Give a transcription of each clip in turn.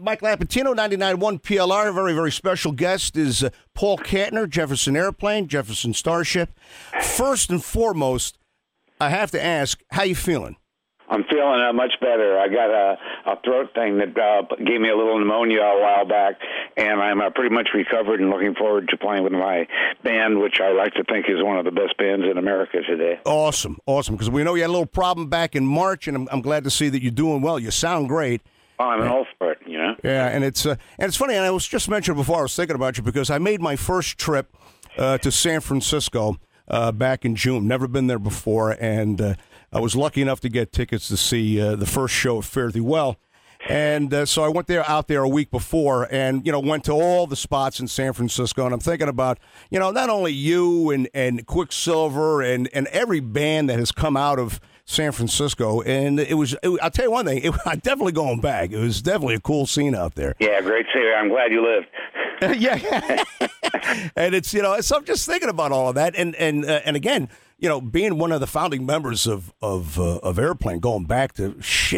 Mike Lapatino, 99.1 PLR. A very, very special guest is Paul Kantner, Jefferson Airplane, Jefferson Starship. First and foremost, I have to ask, how you feeling? I'm feeling much better. I got a throat thing that gave me a little pneumonia a while back, and I'm pretty much recovered and looking forward to playing with my band, which I like to think is one of the best bands in America today. Awesome, because we know you had a little problem back in March, and I'm glad to see that you're doing well. You sound great. Oh, I'm all for it, you know? Yeah, and it's funny, and I was just mentioning before, I was thinking about you, because I made my first trip to San Francisco back in June. Never been there before, and I was lucky enough to get tickets to see the first show of Fare Thee Well. And so I went out there a week before and, went to all the spots in San Francisco. And I'm thinking about, not only you and Quicksilver and every band that has come out of San Francisco. And I'll tell you one thing, I'm definitely going back. It was definitely a cool scene out there. Yeah, great city. I'm glad you lived. Yeah. And it's, so I'm just thinking about all of that. And again, being one of the founding members of Airplane, going back to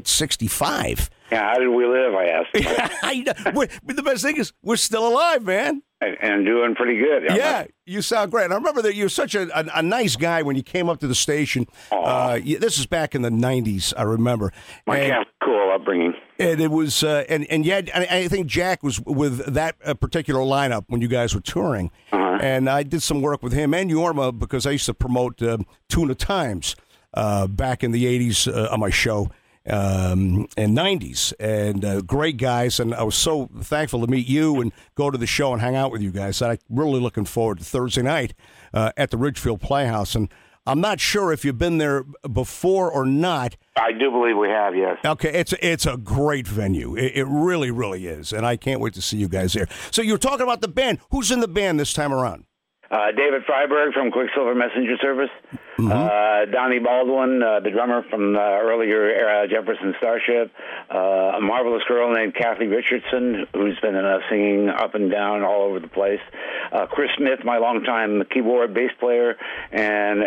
65. Yeah, how did we live, I asked. But the best thing is we're still alive, man. And doing pretty good. Yeah, you sound great. And I remember that you were such a nice guy when you came up to the station. This is back in the 90s, I remember. My cool upbringing. And it was, and yet, I think Jack was with that particular lineup when you guys were touring. Uh-huh. And I did some work with him and Yorma because I used to promote Tuna Times back in the 80s on my show. And 90s, and great guys, and I was so thankful to meet you and go to the show and hang out with you guys. I'm really looking forward to Thursday night at the Ridgefield Playhouse, and I'm not sure if you've been there before or not. I do believe we have, yes. Okay, it's a great venue. It really, really is, and I can't wait to see you guys there. So you're talking about the band. Who's in the band this time around? David Freiberg from Quicksilver Messenger Service. Mm-hmm. Donnie Baldwin, the drummer from earlier Jefferson Starship. A marvelous girl named Kathy Richardson, who's been singing up and down all over the place. Chris Smith, my longtime keyboard bass player, and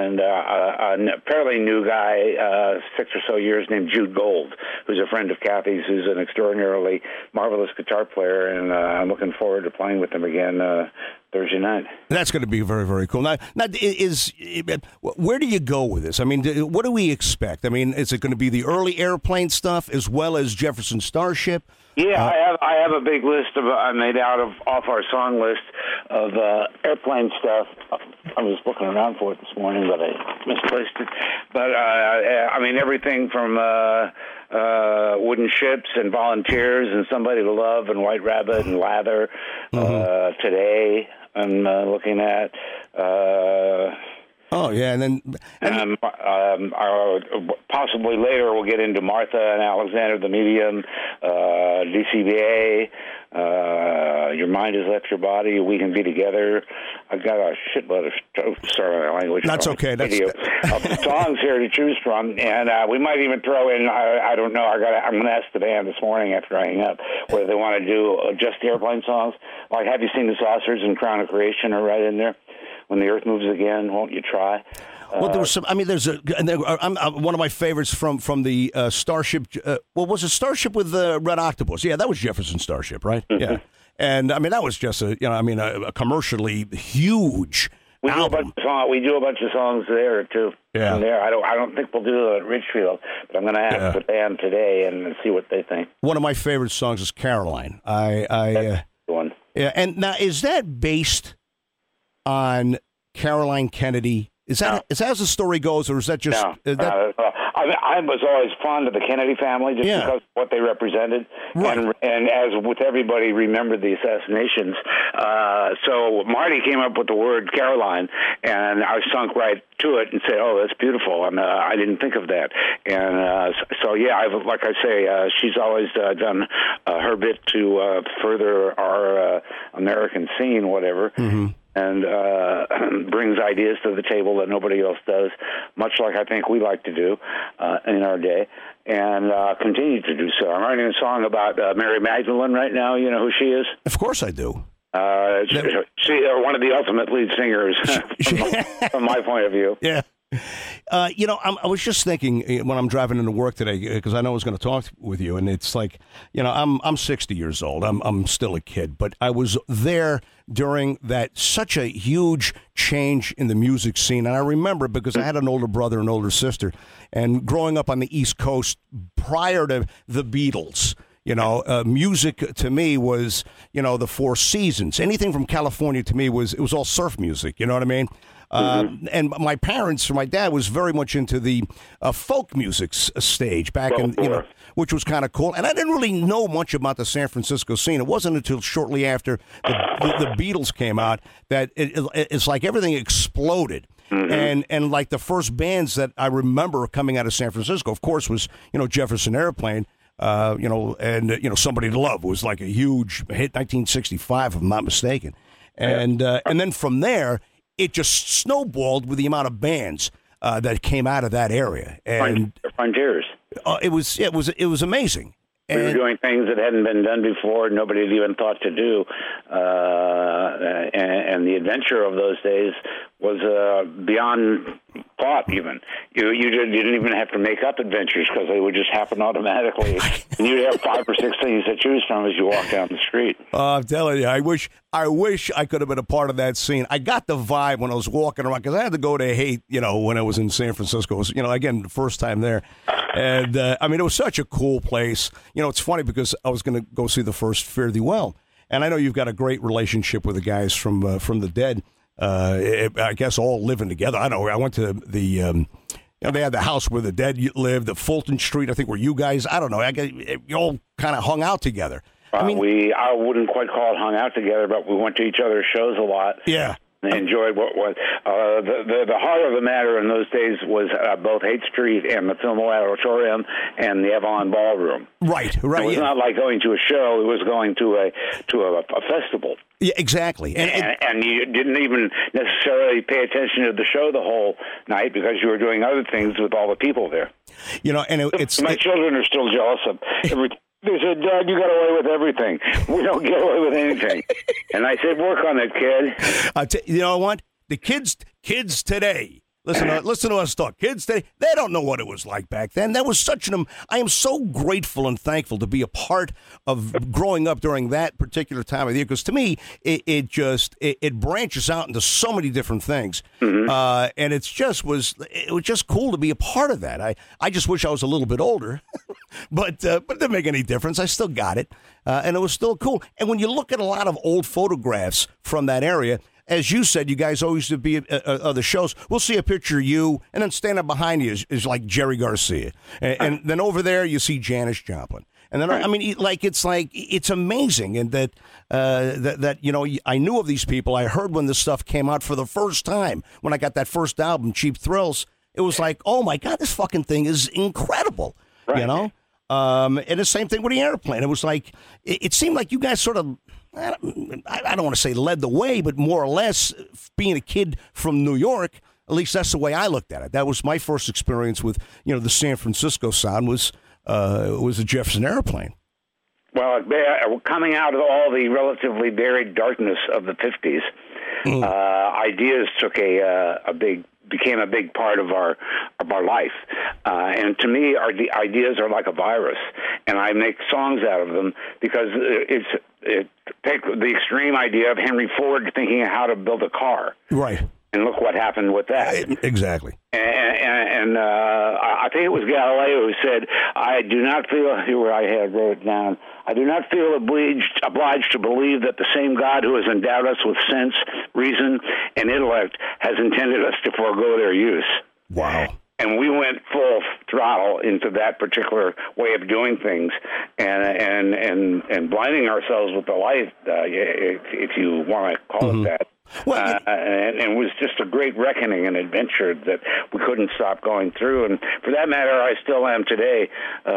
a fairly new guy, 6 or so years, named Jude Gold, who's a friend of Kathy's, who's an extraordinarily marvelous guitar player, and I'm looking forward to playing with them again Thursday night. That's going to be very, very cool. Now, where do you go with this? I mean, what do we expect? I mean, is it going to be the early Airplane stuff as well as Jefferson Starship? Yeah, I have a big list I made off our song list of Airplane stuff. I was looking around for it this morning, but I misplaced it. But I mean, everything from Wooden Ships and Volunteers and Somebody to Love and White Rabbit and Lather. Today I'm looking at. Oh, yeah, and then... possibly later we'll get into Martha and Alexander the Medium, DCBA, Your Mind Has Left Your Body, We Can Be Together. I've got a shitload of sorry, language. That's okay. That's songs here to choose from, and we might even throw in, I don't know, I'm going to ask the band this morning after I hang up whether they want to do just the Airplane songs. Like, Have You Seen the Saucers and Crown of Creation are right in there. When the Earth Moves Again, Won't You Try? Well, there was some. I mean, one of my favorites from the Starship. Was it Starship with Red Octopus? Yeah, that was Jefferson Starship, right? Mm-hmm. Yeah, and I mean that was just a commercially huge album. We do a bunch of songs there too. Yeah. From there, I don't think we'll do it at Ridgefield, but I'm going to ask the band today and see what they think. One of my favorite songs is Caroline. That's the one. Yeah, and now is that based on Caroline Kennedy? Is that as the story goes, or is that just... No. I was always fond of the Kennedy family just because of what they represented. Right. And as with everybody remembered the assassinations. So Marty came up with the word Caroline, and I sunk right to it and said, oh, that's beautiful. And I didn't think of that. And so, like I say, she's always done her bit to further our American scene, whatever. Mm-hmm. And brings ideas to the table that nobody else does, much like I think we like to do in our day, and continue to do so. I'm writing a song about Mary Magdalene right now. You know who she is? Of course I do. She's one of the ultimate lead singers from my point of view. Yeah. I was just thinking when I'm driving into work today, because I know I was going to talk with you, and it's like, I'm 60 years old. I'm still a kid, but I was there during that such a huge change in the music scene. And I remember because I had an older brother and older sister, and growing up on the East Coast prior to the Beatles, music to me was, the Four Seasons. Anything from California to me it was all surf music. You know what I mean? And my dad was very much into the folk music stage back in, which was kind of cool. And I didn't really know much about the San Francisco scene. It wasn't until shortly after the Beatles came out that it's like everything exploded. And like the first bands that I remember coming out of San Francisco, of course, was, Jefferson Airplane. And Somebody to Love was like a huge hit, 1965, if I'm not mistaken. And then from there, it just snowballed with the amount of bands that came out of that area. And Frontiers. It was amazing. We were doing things that hadn't been done before, nobody had even thought to do. And the adventure of those days was beyond thought, even. You didn't even have to make up adventures because they would just happen automatically. And you'd have 5 or 6 things to choose from as you walk down the street. I'm telling you, I wish I could have been a part of that scene. I got the vibe when I was walking around, because I had to go to Haight, when I was in San Francisco. It was, again, the first time there. And, it was such a cool place. It's funny because I was going to go see the first Fare Thee Well. And I know you've got a great relationship with the guys from the Dead. I guess all living together. I know. I went to the, they had the house where the Dead lived, the Fulton Street, I think, where you guys, I don't know, you all kind of hung out together. I wouldn't quite call it hung out together, but we went to each other's shows a lot. Yeah. And enjoyed what was the heart of the matter in those days was both Haight Street and the Fillmore Auditorium and the Avalon Ballroom. Right. It was not like going to a show; it was going to a festival. Yeah, exactly. And you didn't even necessarily pay attention to the show the whole night because you were doing other things with all the people there. My children are still jealous of every. They said, "Dad, you got away with everything. We don't get away with anything." And I said, "Work on it, kid." You know what? The kids today. Listen to us talk. Kids today, they don't know what it was like back then. That was I am so grateful and thankful to be a part of growing up during that particular time of the year, because to me, it branches out into so many different things. And it was just cool to be a part of that. I just wish I was a little bit older, but it didn't make any difference. I still got it, and it was still cool. And when you look at a lot of old photographs from that area, as you said, you guys always used to be at the shows. We'll see a picture of you, and then standing behind you is like Jerry Garcia. And then over there, you see Janis Joplin. And then, it's amazing. And that I knew of these people. I heard when this stuff came out for the first time, when I got that first album, Cheap Thrills. It was like, oh, my God, this fucking thing is incredible, And the same thing with the Airplane. It was like, it seemed like you guys sort of, I don't want to say led the way, but more or less, being a kid from New York, at least that's the way I looked at it. That was my first experience with, the San Francisco sound was the Jefferson Airplane. Well, coming out of all the relatively buried darkness of the 50s, ideas became a big part of our life, and to me, the ideas are like a virus, and I make songs out of them because take the extreme idea of Henry Ford thinking of how to build a car, right? And look what happened with that. Exactly. And I think it was Galileo who said, "I do not feel," here I had wrote it down, "I do not feel obliged to believe that the same God who has endowed us with sense, reason, and intellect has intended us to forego their use." Wow. And we went full throttle into that particular way of doing things, and blinding ourselves with the light, if you want to call it that. Well, and it was just a great reckoning and adventure that we couldn't stop going through. And for that matter, I still am today.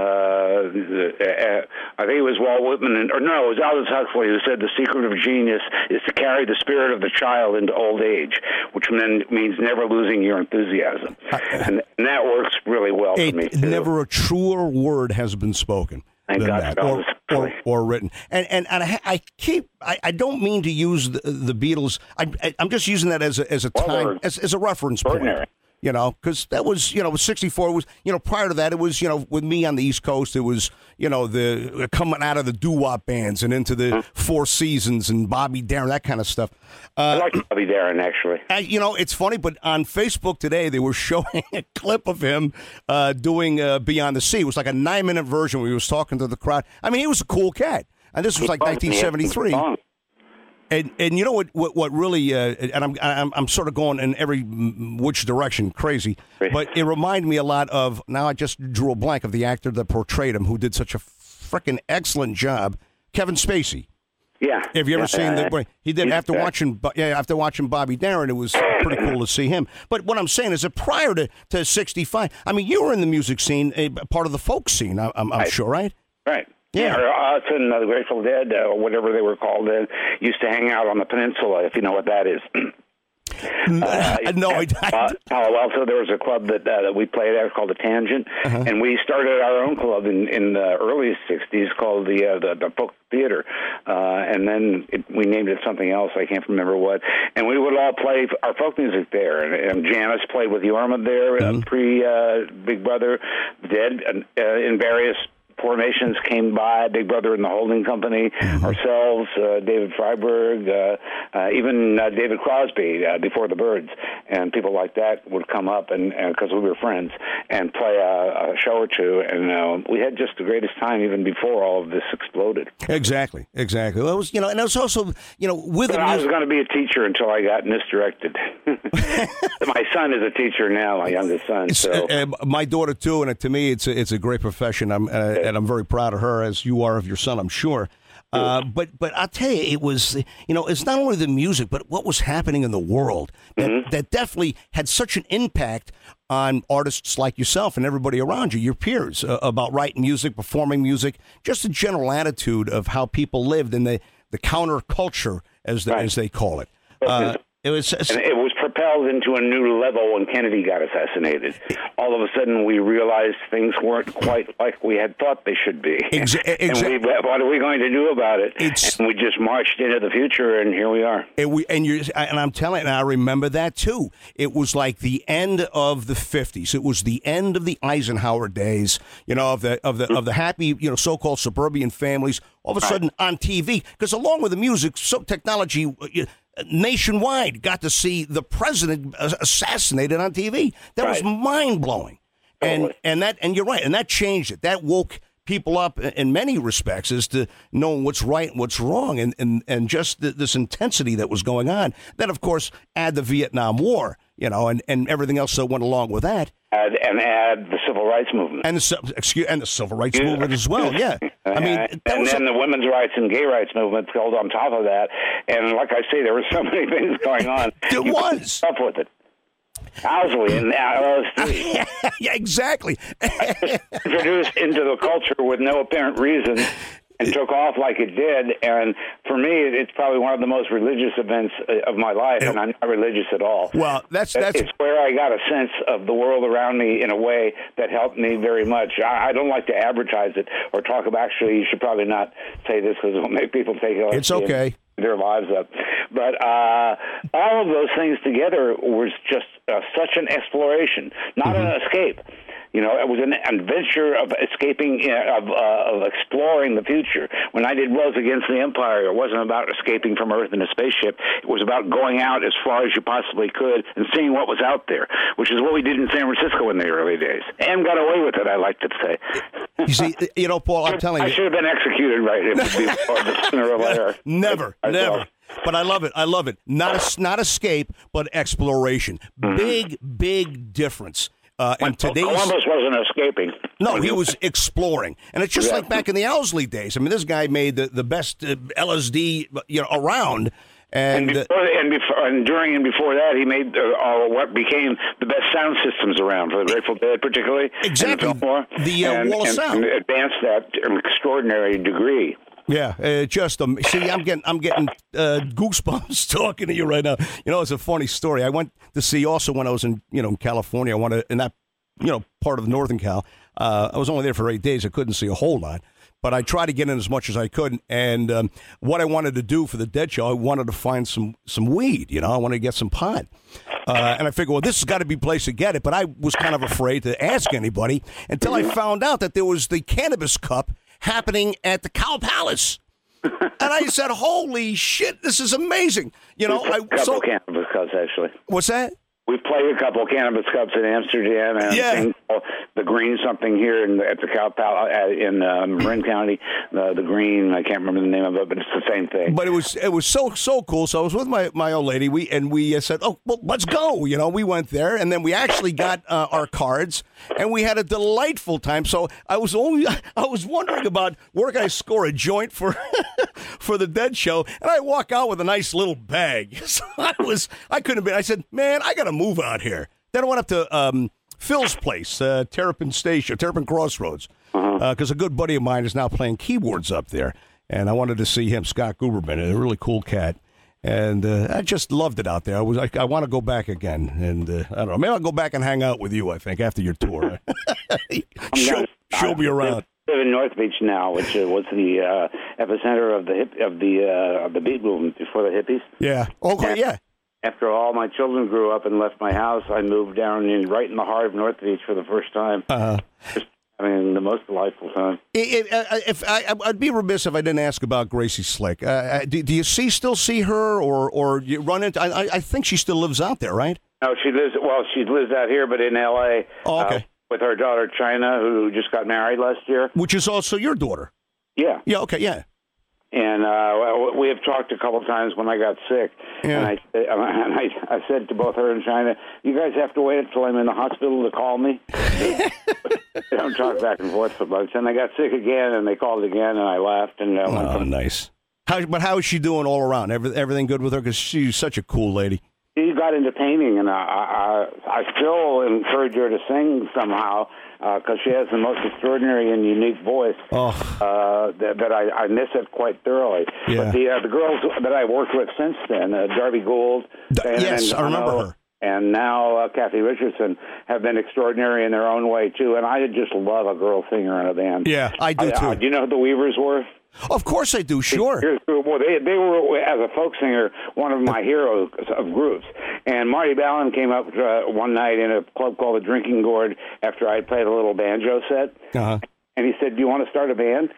I think it was Walt Whitman, it was Aldous Huxley who said the secret of genius is to carry the spirit of the child into old age, which then means never losing your enthusiasm. And that works really well for me, too. Never a truer word has been spoken. Than that, or written, and I don't mean to use the Beatles. I'm just using that as a reference point. You know, because that was, you know, 64 was, you know, prior to that, it was, you know, with me on the East Coast, it was, you know, the coming out of the doo-wop bands and into the Four Seasons and Bobby Darin, that kind of stuff. I like Bobby Darin, actually. You know, it's funny, but on Facebook today, they were showing a clip of him doing Beyond the Sea. It was like a 9-minute version where he was talking to the crowd. I mean, he was a cool cat. And this was like 1973. And you know what really and I'm sort of going in every which direction, crazy, but it reminded me a lot of, now I just drew a blank, of the actor that portrayed him, who did such a freaking excellent job, Kevin Spacey. Yeah. Have you ever seen the he did after watching Bobby Darin? It was pretty cool to see him. But what I'm saying is that prior to 65, I mean, you were in the music scene, part of the folk scene, I'm sure, right? Right. Yeah. Us and the Grateful Dead, or whatever they were called then, used to hang out on the peninsula, if you know what that is. No, I Palo Alto, there was a club that we played at called the Tangent, and we started our own club in the early 60s called the Folk Theater, and then we named it something else, I can't remember what, and we would all play our folk music there, and Janice played with Yorma there, pre-Big Brother, Dead, in various formations came by, Big Brother and the Holding Company, ourselves, David Freiberg, even David Crosby, Before the Birds, and people like that would come up, and because we were friends, and play a show or two, and we had just the greatest time even before all of this exploded. Exactly. Well, it was, you know, and it was also, you know, with I was going to be a teacher until I got misdirected. My son is a teacher now, my youngest son. So my daughter too, and to me, it's a great profession. And I'm very proud of her, as you are of your son, I'm sure. But I'll tell you, it was, you know, it's not only the music, but what was happening in the world that definitely had such an impact on artists like yourself and everybody around you, your peers, about writing music, performing music, just a general attitude of how people lived in the counterculture, as they call it. It was propelled into a new level when Kennedy got assassinated. All of a sudden, we realized things weren't quite like we had thought they should be. And what are we going to do about it? And we just marched into the future, and here we are. And I'm telling you, and I remember that too. It was like the end of the 50s. It was the end of the Eisenhower days. You know, of the happy, you know, so-called suburban families. All of a sudden on TV, because along with the music, technology. Nationwide got to see the president assassinated on TV. That was mind-blowing. And you're right, and that changed it. That woke people up in many respects as to knowing what's right and what's wrong, and just this intensity that was going on. Then, of course, add the Vietnam War, you know, and everything else that went along with that. Add the Civil Rights Movement. And the Civil Rights Movement as well, yeah. I mean, and then the women's rights and gay rights movement built on top of that. And like I say, there were so many things going on. There was. Up with it. Owsley and LSD. Yeah, exactly. Introduced into the culture with no apparent reason. And took off like it did, and for me, it's probably one of the most religious events of my life, and I'm not religious at all. Well, that's it's where I got a sense of the world around me in a way that helped me very much. I don't like to advertise it or talk about. Actually, you should probably not say this because it'll make people take it. It's okay. Their lives up, but all of those things together was just such an exploration, not an escape. You know, it was an adventure of escaping, of exploring the future. When I did Rose Against the Empire, it wasn't about escaping from Earth in a spaceship. It was about going out as far as you possibly could and seeing what was out there, which is what we did in San Francisco in the early days. And got away with it, I like to say. You see, you know, Paul, I'm telling you. I should have been executed right sooner or later. Never. But I love it. Not escape, but exploration. Big difference. And Columbus wasn't escaping. No, he was exploring. And it's just like back in the Owsley days. I mean, this guy made the best LSD around. And during and before that, he made what became the best sound systems around for the Grateful Dead, particularly. Exactly. And Wall of Sound. And advanced that to an extraordinary degree. Yeah, see, I'm getting goosebumps talking to you right now. You know, it's a funny story. I went to see also when I was in California. I wanted in that part of the Northern Cal. I was only there for 8 days. I couldn't see a whole lot, but I tried to get in as much as I could. And what I wanted to do for the Dead Show, I wanted to find some weed. I wanted to get some pot. And I figured, well, this has got to be a place to get it. But I was kind of afraid to ask anybody until I found out that there was the Cannabis Cup happening at the Cow Palace. And I said, holy shit, this is amazing. Couple Cannabis Cups, actually. What's that? We've played a couple of Cannabis Cups in Amsterdam and the Green something here at the Cow Palace in Marin County. The Green, I can't remember the name of it, but it's the same thing. But it was so cool. So I was with my old lady. We said, oh, well, let's go. We went there, and then we actually got our cards, and we had a delightful time. So I was wondering about where can I score a joint for for the Dead Show, and I walk out with a nice little bag. So I couldn't have been. I said, man, I got to move out here. Then I went up to Phil's place, Terrapin Crossroads, because a good buddy of mine is now playing keyboards up there, and I wanted to see him, Scott Guberman, a really cool cat, and I just loved it out there. I want to go back again, and I don't know, maybe I'll go back and hang out with you, I think, after your tour. Show me around. I live in North Beach now, which was the epicenter of the beat movement before the hippies. Yeah. Okay. Yeah. After all my children grew up and left my house, I moved down right in the heart of North Beach for the first time. Just having the most delightful time. I'd be remiss if I didn't ask about Gracie Slick. Do you still see her, or you run into? I think she still lives out there, right? No, she lives out here, but in L.A. Oh, okay. With her daughter China, who just got married last year. Which is also your daughter. Yeah. Yeah. Okay. Yeah. And we have talked a couple times when I got sick, and I said to both her and China, "You guys have to wait until I'm in the hospital to call me." They don't talk back and forth so much. And I got sick again, and they called again, and I laughed. And nice. How is she doing all around? Everything good with her? Because she's such a cool lady. She got into painting, and I still encourage her to sing somehow because she has the most extraordinary and unique voice that I miss it quite thoroughly. Yeah. But the girls that I worked with since then, Darby Gould, yes, I remember her. And now Kathy Richardson have been extraordinary in their own way, too. And I just love a girl singer in a band. Yeah, I do, too. Do you know who the Weavers were? Of course I do, sure. Well, they were, as a folk singer, one of my heroes of groups. And Marty Ballin came up one night in a club called the Drinking Gourd after I played a little banjo set. And he said, "Do you want to start a band?"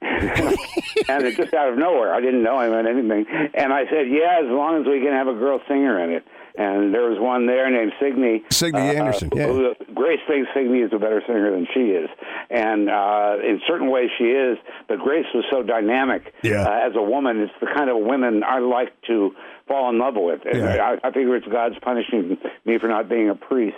And it's just out of nowhere. I didn't know him or anything. And I said, "Yeah, as long as we can have a girl singer in it." And there was one there named Signe. Signe Anderson, yeah. Grace thinks Signe is a better singer than she is. And in certain ways she is, but Grace was so dynamic as a woman. It's the kind of women I like to fall in love with. Yeah. I figure it's God's punishing me for not being a priest.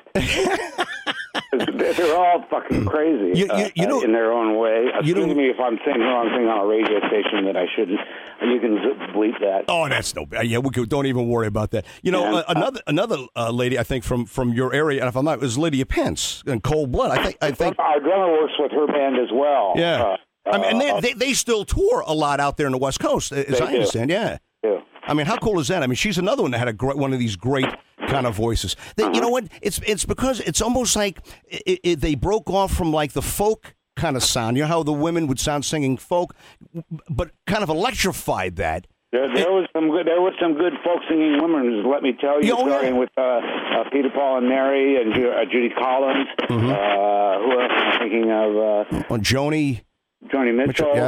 They're all fucking crazy in their own way. Excuse me if I'm saying the wrong thing on a radio station that I shouldn't. You can bleep that. Oh, that's no bad. Yeah, don't even worry about that. Another lady I think from your area, and if I'm not, is Lydia Pence and Cold Blood. I think our drummer works with her band as well. Yeah, and they still tour a lot out there in the West Coast, as I understand. Yeah. I mean, how cool is that? I mean, she's another one that had one of these great kind of voices. You know what? It's because it's almost like they broke off from like the folk kind of sound. You know how the women would sound singing folk, but kind of electrified that. There was some good folk singing women. Let me tell you, starting with Peter, Paul, and Mary, and Judy Collins. Who else am I thinking of? Joni Mitchell. Yeah.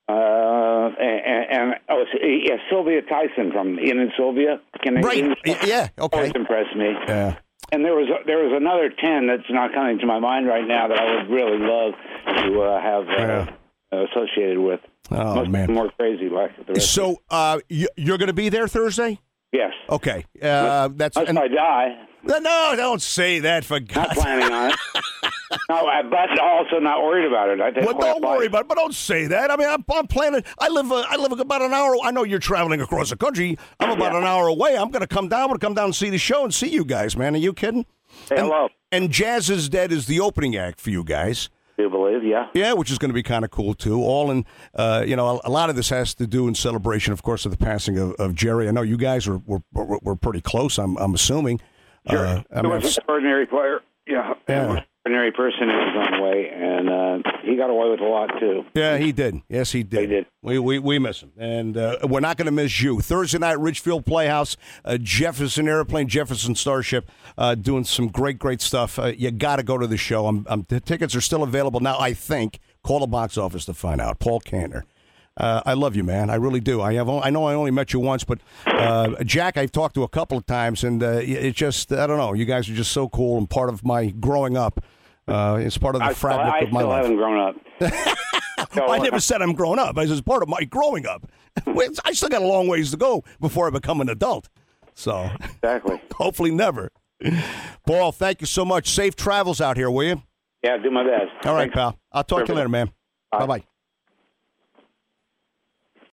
Sylvia Tyson from Ian and Sylvia. Right. Yeah. Okay. Always impressed me. Yeah. And there was another 10 that's not coming to my mind right now that I would really love to have associated with. Oh, man. More crazy like the rest. So you're going to be there Thursday? Yes. Okay. Unless I die. No, don't say that, for God's sake. Not planning on it. No, but also not worried about it. Don't worry about it, but don't say that. I mean, I'm planning. I live about an hour. I know you're traveling across the country. I'm about an hour away. I'm going to come down. I'm going to come down and see the show and see you guys, man. Are you kidding? Hello. And Jazz is Dead is the opening act for you guys. I do believe, yeah. Yeah, which is going to be kind of cool, too. All in, a lot of this has to do in celebration, of course, of the passing of Jerry. I know you guys were pretty close, I'm assuming. Sure. He was an extraordinary player. Yeah. extraordinary person in his own way, and he got away with a lot too. Yeah, he did. Yes, he did. He did. We miss him, and we're not going to miss you. Thursday night, Ridgefield Playhouse, Jefferson Airplane, Jefferson Starship, doing some great stuff. You got to go to the show. The tickets are still available now, I think. Call the box office to find out. Paul Kantner. I love you, man. I really do. I know I only met you once, but Jack, I've talked to a couple of times, and it just, I don't know. You guys are just so cool and part of my growing up. It's part of the fabric of my life. I still haven't grown up. I never said I'm grown up. I said it's part of my growing up. I still got a long ways to go before I become an adult. So exactly. Hopefully never. Paul, thank you so much. Safe travels out here, will you? Yeah, do my best. All right, Thanks. pal. I'll talk to you later, man. Bye-bye.